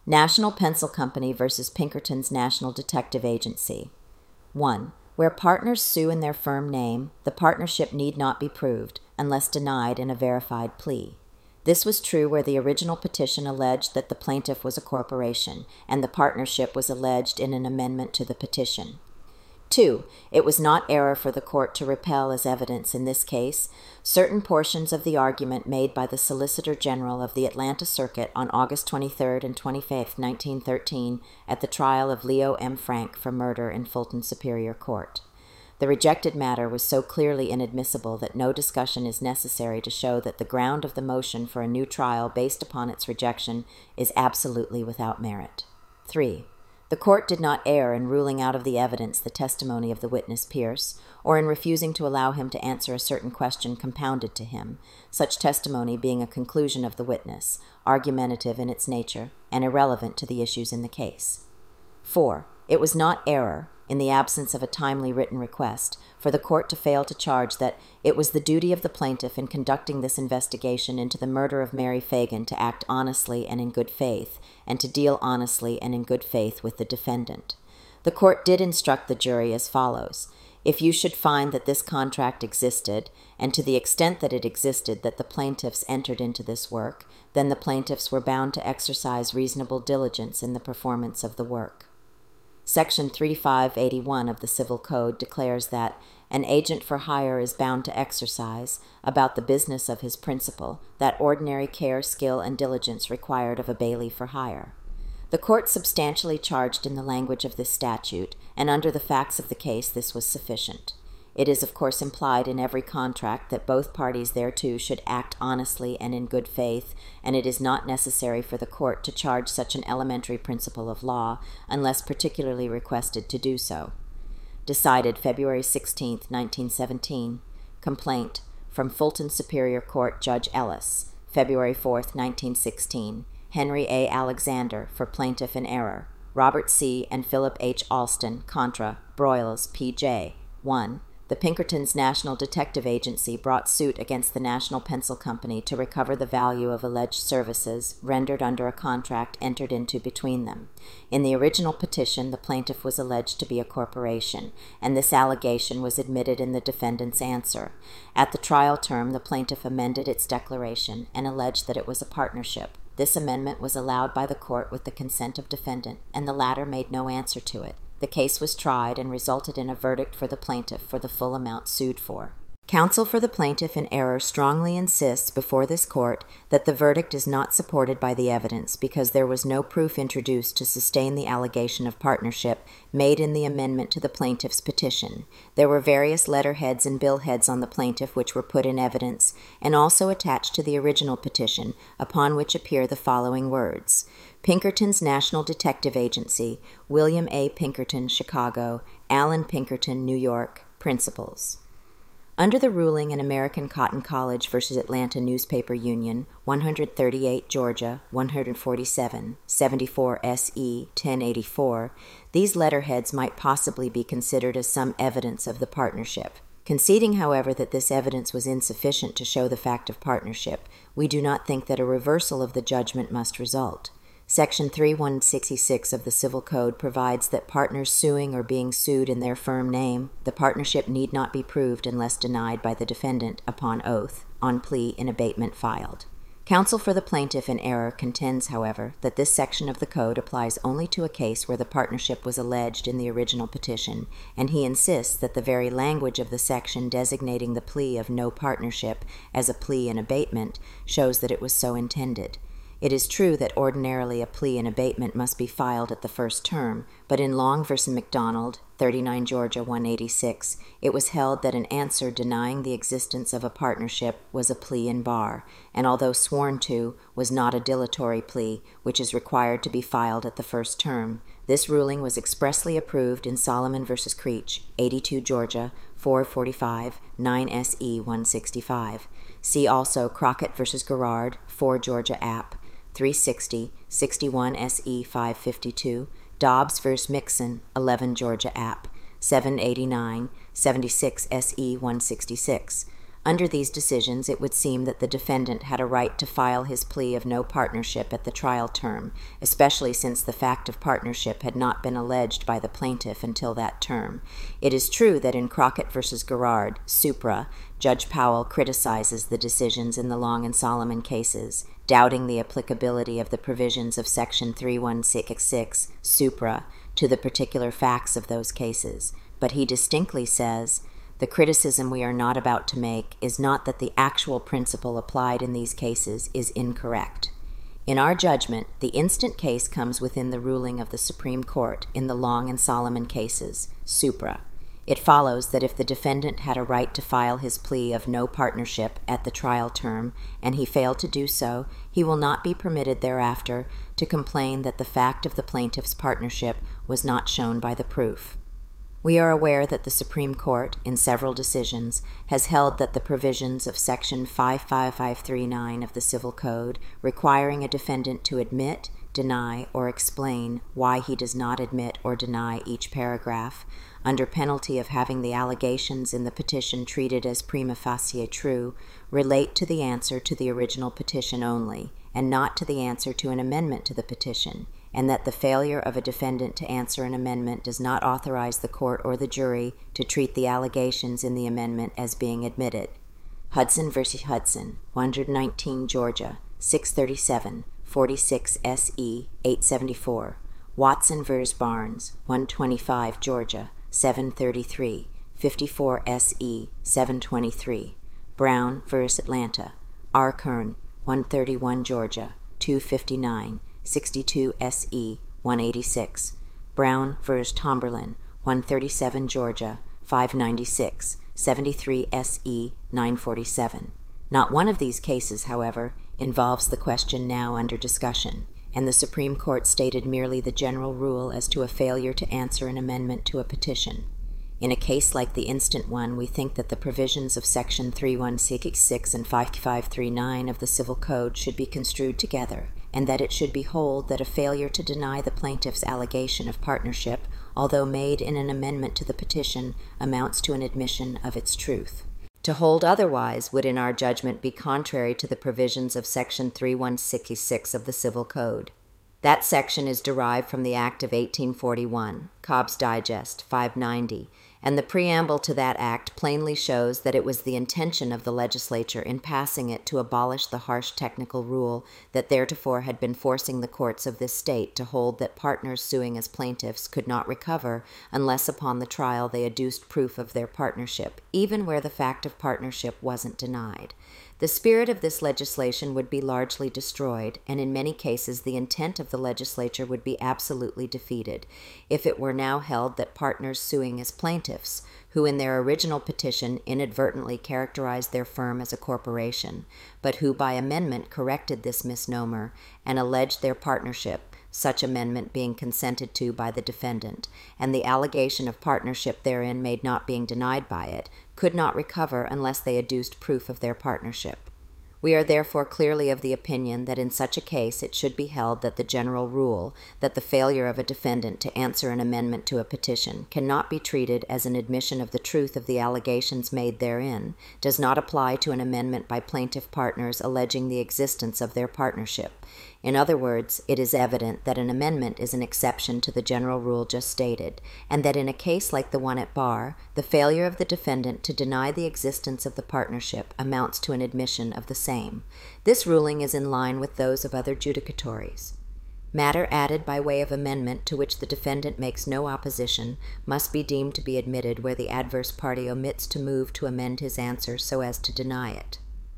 National Pencil Company versus Pinkerton's National Detective Agency. 1. Where partners sue in their firm name, the partnership need not be proved unless denied in a verified plea. This was true where the original petition alleged that the plaintiff was a corporation, and the partnership was alleged in an amendment to the petition. 2. It was not error for the court to repel as evidence in this case certain portions of the argument made by the Solicitor General of the Atlanta Circuit on August 23 and 25, 1913, at the trial of Leo M. Frank for murder in Fulton Superior Court. The rejected matter was so clearly inadmissible that no discussion is necessary to show that the ground of the motion for a new trial based upon its rejection is absolutely without merit. 3. The court did not err in ruling out of the evidence the testimony of the witness Pierce, or in refusing to allow him to answer a certain question compounded to him, such testimony being a conclusion of the witness, argumentative in its nature, and irrelevant to the issues in the case. 4. It was not error, in the absence of a timely written request, for the court to fail to charge that it was the duty of the plaintiff in conducting this investigation into the murder of Mary Fagan to act honestly and in good faith, and to deal honestly and in good faith with the defendant. The court did instruct the jury as follows: if you should find that this contract existed, and to the extent that it existed that the plaintiffs entered into this work, then the plaintiffs were bound to exercise reasonable diligence in the performance of the work. Section 3581 of the Civil Code declares that an agent for hire is bound to exercise, about the business of his principal, that ordinary care, skill, and diligence required of a bailee for hire. The court substantially charged in the language of this statute, and under the facts of the case this was sufficient. It is of course implied in every contract that both parties thereto should act honestly and in good faith, and it is not necessary for the court to charge such an elementary principle of law unless particularly requested to do so. Decided February 16, 1917. Complaint from Fulton Superior Court Judge Ellis, February 4, 1916. Henry A. Alexander for plaintiff in error. Robert C. and Philip H. Alston, contra, Broyles, P.J. 1. The Pinkerton's National Detective Agency brought suit against the National Pencil Company to recover the value of alleged services rendered under a contract entered into between them. In the original petition, the plaintiff was alleged to be a corporation, and this allegation was admitted in the defendant's answer. At the trial term, the plaintiff amended its declaration and alleged that it was a partnership. This amendment was allowed by the court with the consent of defendant, and the latter made no answer to it. The case was tried and resulted in a verdict for the plaintiff for the full amount sued for. Counsel for the plaintiff in error strongly insists before this court that the verdict is not supported by the evidence because there was no proof introduced to sustain the allegation of partnership made in the amendment to the plaintiff's petition. There were various letterheads and billheads on the plaintiff which were put in evidence and also attached to the original petition, upon which appear the following words: Pinkerton's National Detective Agency, William A. Pinkerton, Chicago, Alan Pinkerton, New York, Principals. Under the ruling in American Cotton College v. Atlanta Newspaper Union, 138 Georgia, 147, 74 S.E., 1084, these letterheads might possibly be considered as some evidence of the partnership. Conceding, however, that this evidence was insufficient to show the fact of partnership, we do not think that a reversal of the judgment must result. Section 3166 of the Civil Code provides that partners suing or being sued in their firm name, the partnership need not be proved unless denied by the defendant upon oath, on plea in abatement filed. Counsel for the plaintiff in error contends, however, that this section of the Code applies only to a case where the partnership was alleged in the original petition, and he insists that the very language of the section designating the plea of no partnership as a plea in abatement shows that it was so intended. It is true that ordinarily a plea in abatement must be filed at the first term, but in Long v. McDonald, 39 Georgia 186, it was held that an answer denying the existence of a partnership was a plea in bar, and although sworn to, was not a dilatory plea, which is required to be filed at the first term. This ruling was expressly approved in Solomon v. Creech, 82 Georgia 445, 9 S.E. 165. See also Crockett v. Garrard, 4 Georgia App. 360, 61 S.E. 552, Dobbs v. Mixon, 11 Georgia App. 789, 76 S.E. 166. Under these decisions, it would seem that the defendant had a right to file his plea of no partnership at the trial term, especially since the fact of partnership had not been alleged by the plaintiff until that term. It is true that in Crockett v. Garrard, supra, Judge Powell criticizes the decisions in the Long and Solomon cases, doubting the applicability of the provisions of Section 3166, supra, to the particular facts of those cases. But he distinctly says, "The criticism we are not about to make is not that the actual principle applied in these cases is incorrect. In our judgment, the instant case comes within the ruling of the Supreme Court in the Long and Solomon cases, supra. It follows that if the defendant had a right to file his plea of no partnership at the trial term, and he failed to do so, he will not be permitted thereafter to complain that the fact of the plaintiff's partnership was not shown by the proof." We are aware that the Supreme Court, in several decisions, has held that the provisions of Section 55539 of the Civil Code requiring a defendant to admit, deny, or explain why he does not admit or deny each paragraph, under penalty of having the allegations in the petition treated as prima facie true, relate to the answer to the original petition only, and not to the answer to an amendment to the petition, and that the failure of a defendant to answer an amendment does not authorize the court or the jury to treat the allegations in the amendment as being admitted. Hudson v. Hudson, 119 Georgia, 637, 46 S.E. 874. Watson v. Barnes, 125 Georgia, 733, 54 S.E. 723. Brown v. Atlanta, R. Kern, 131 Georgia, 259, 62 S.E. 186. Brown v. Tomberlin, 137 Georgia, 596, 73 S.E. 947. Not one of these cases, however, involves the question now under discussion, and the Supreme Court stated merely the general rule as to a failure to answer an amendment to a petition. In a case like the instant one, we think that the provisions of Section 3166 and 5539 of the Civil Code should be construed together, and that it should be held that a failure to deny the plaintiff's allegation of partnership, although made in an amendment to the petition, amounts to an admission of its truth. To hold otherwise would, in our judgment, be contrary to the provisions of Section 3166 of the Civil Code. That section is derived from the Act of 1841, Cobb's Digest, 590, and the preamble to that act plainly shows that it was the intention of the legislature in passing it to abolish the harsh technical rule that theretofore had been forcing the courts of this state to hold that partners suing as plaintiffs could not recover unless upon the trial they adduced proof of their partnership, even where the fact of partnership wasn't denied. The spirit of this legislation would be largely destroyed, and in many cases the intent of the legislature would be absolutely defeated, if it were now held that partners suing as plaintiffs, who in their original petition inadvertently characterized their firm as a corporation, but who by amendment corrected this misnomer and alleged their partnership, such amendment being consented to by the defendant, and the allegation of partnership therein made not being denied by it, could not recover unless they adduced proof of their partnership. We are therefore clearly of the opinion that in such a case it should be held that the general rule, that the failure of a defendant to answer an amendment to a petition cannot be treated as an admission of the truth of the allegations made therein, does not apply to an amendment by plaintiff partners alleging the existence of their partnership. In other words, it is evident that an amendment is an exception to the general rule just stated, and that in a case like the one at bar, the failure of the defendant to deny the existence of the partnership amounts to an admission of the same. This ruling is in line with those of other judicatories. Matter added by way of amendment to which the defendant makes no opposition must be deemed to be admitted where the adverse party omits to move to amend his answer so as to deny it.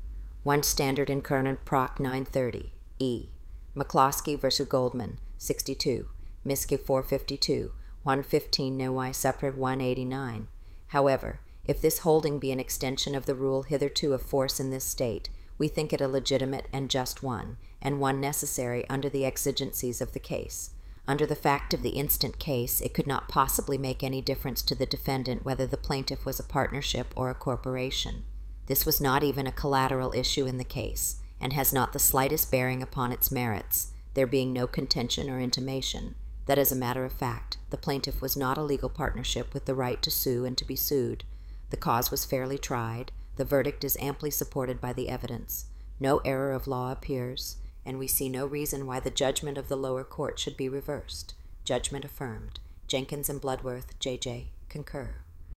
1 Standard in Kernan Proc 930, E. McCloskey v. Goldman, 62, Miskey 452, 115 Nowai Supred 189. However, if this holding be an extension of the rule hitherto of force in this state, we think it a legitimate and just one, and one necessary under the exigencies of the case. Under the fact of the instant case, it could not possibly make any difference to the defendant whether the plaintiff was a partnership or a corporation. This was not even a collateral issue in the case, and has not the slightest bearing upon its merits, there being no contention or intimation that, as a matter of fact, the plaintiff was not a legal partnership with the right to sue and to be sued. The cause was fairly tried, The verdict is amply supported by the evidence. No error of law appears, and we see no reason why the judgment of the lower court should be reversed. Judgment affirmed. Jenkins and Bloodworth, J.J., concur.